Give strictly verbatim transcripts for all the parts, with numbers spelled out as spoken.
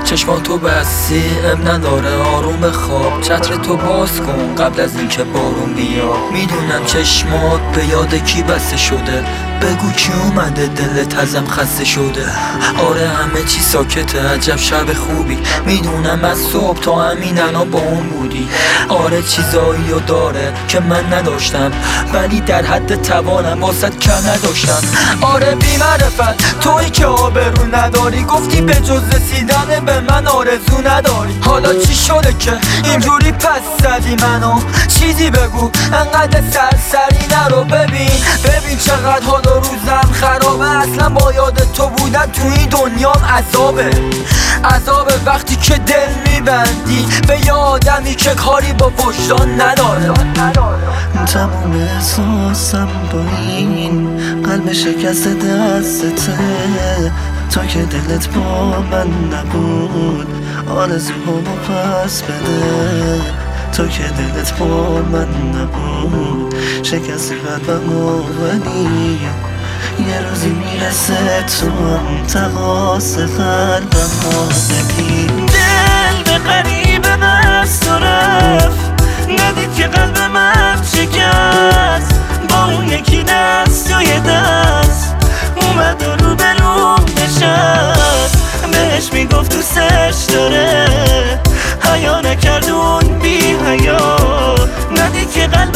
چشماتو بستی اب نداره آروم بخواب، چتر تو باز کن قبل از اینکه بارون بیاد. میدونم چشمات به یاد کی بسته شده، بگو کی اومده دلت ازم خسته شده. آره همه چی ساکته، عجب شب خوبی. میدونم از صبح تا همین الان با اون بودی. آره چیزایی رو داره که من نداشتم، ولی در حد توانم واسط کم نداشتم. آره بی معرفت تویی که آبرو نداری، گفتی به جز رسیدن به من آرزو نداری. حالا چی شده که اینجوری پس زدی منو؟ چیزی بگو انقدر سرسری نرو. ببین ببین چقدر حال و روزم خرابه، اصلا با یاد تو بودن تو این دنیام عذابه. عذابه وقتی که دل میبندی به یه آدمی که کاری با وجدان نداره. تمام احساسم با این قلب شکست دستته، تا که دلت با من نبود آرزوهامو پس بده. تو که دلت با من نبود شکست قلبمو، ولی یه روزی میرسه تو هم تقاس قلبمو بدی. دل به قریب بست و رفت، ندید که قلب من شکست. با اون یکی دست و یه دست اومد و رو به رو نشست. بهش میگفت دوستش داره، حیا نکرد اون بی حیا. ندید که قلب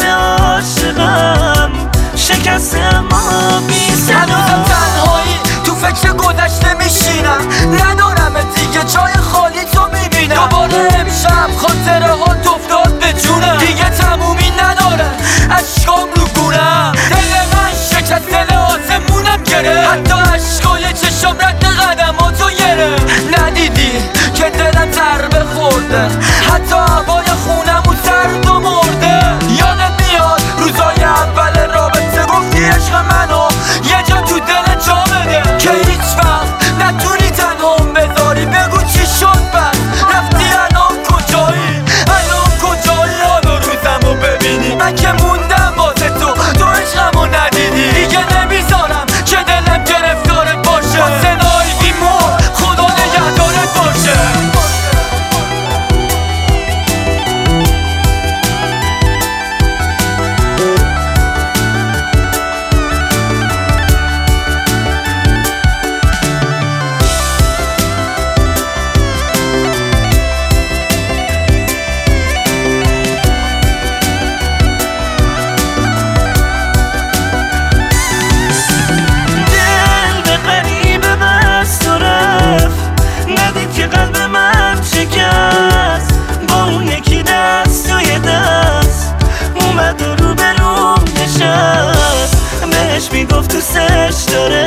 عاشقم شکسته اما بی صدا. هنوزم تنهایی تو فکر گذشته میشینم، ندارم دیگه جای خالی تو میبینم. دوباره امشب خاطره ها افتاد به جونم، دیگه تمومی نداره اشکام رو گونم. دل من شکست، دل آسمونم گره، حتی اشکای چشم رد قدماتو گره. ندیدی که دلم ضربه خورده، حتی هوای خونم و سرد و مرده. یادت میاد روزای اول رابطه گفتی عشق منو یه جا تو دل جا بده، که هیچ وقت نتونی تنهام بذاری. بگو چی شد بس رفتی الان کجایی؟ الان کجایی؟ حالا روزمو ببینی من که موندم واسه تو، تو عشقمو ندیدی. دیگه نمیذارم که دلم گرفتارت باشه، واسه نایدی مور خدا نگهدارت باشه. قلب من شکست، با اون یکی دست و یه دست اومد و رو به رو نشست. بهش میگفت دوستش داره،